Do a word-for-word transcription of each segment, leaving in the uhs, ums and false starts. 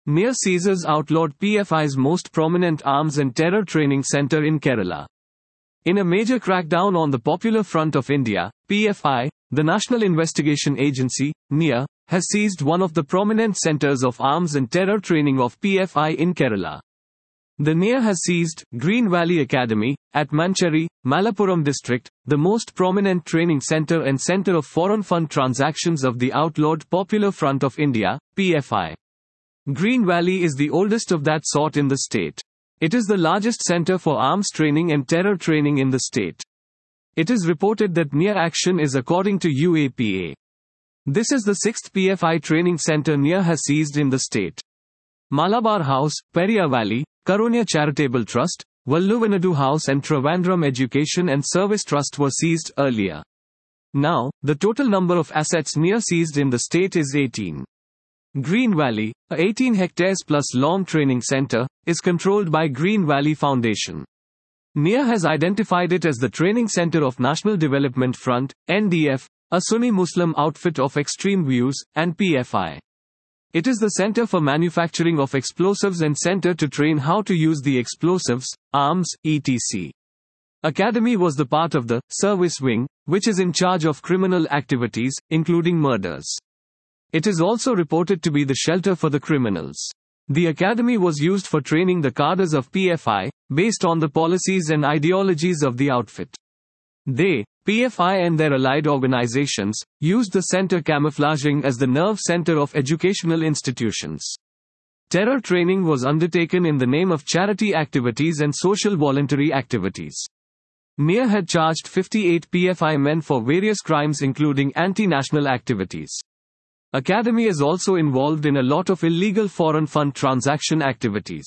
N I A seizes outlawed P F I's most prominent arms and terror training center in Kerala. In a major crackdown on the Popular Front of India, P F I, the National Investigation Agency, N I A, has seized one of the prominent centers of arms and terror training of P F I in Kerala. The N I A has seized Green Valley Academy at Mancheri, Malappuram district, the most prominent training center and center of foreign fund transactions of the outlawed Popular Front of India, P F I. Green Valley is the oldest of that sort in the state. It is the largest center for arms training and terror training in the state. It is reported that N I A action is according to U A P A. This is the sixth P F I training center N I A has seized in the state. Malabar House, Periyar Valley, Karunya Charitable Trust, Valluvanadu House and Trivandrum Education and Service Trust were seized earlier. Now, the total number of assets N I A seized in the state is eighteen. Green Valley, a eighteen hectares plus long training center, is controlled by Green Valley Foundation. N I A has identified it as the training center of National Development Front, N D F, a Sunni Muslim outfit of extreme views, and P F I. It is the center for manufacturing of explosives and center to train how to use the explosives, arms, et cetera. Academy was the part of the service wing, which is in charge of criminal activities, including murders. It is also reported to be the shelter for the criminals. The academy was used for training the cadres of P F I, based on the policies and ideologies of the outfit. They, P F I and their allied organizations, used the center camouflaging as the nerve center of educational institutions. Terror training was undertaken in the name of charity activities and social voluntary activities. N I A had charged fifty-eight P F I men for various crimes including anti-national activities. Academy is also involved in a lot of illegal foreign fund transaction activities.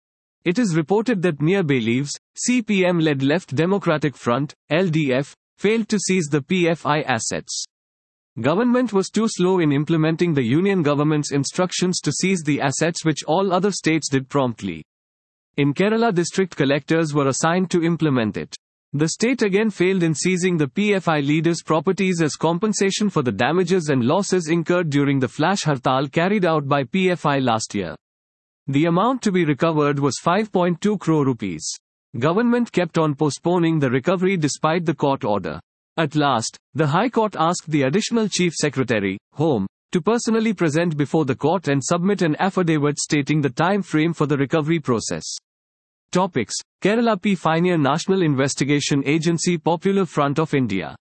It is reported that N I A believes, C P M-led Left Democratic Front, L D F, failed to seize the P F I assets. Government was too slow in implementing the Union government's instructions to seize the assets which all other states did promptly. In Kerala, district collectors were assigned to implement it. The state again failed in seizing the P F I leaders' properties as compensation for the damages and losses incurred during the flash hartal carried out by P F I last year. The amount to be recovered was five point two crore rupees. Government kept on postponing the recovery despite the court order. At last, the High Court asked the Additional Chief Secretary, Home, to personally present before the court and submit an affidavit stating the time frame for the recovery process. Topics: Kerala P F I N I A National Investigation Agency Popular Front of India.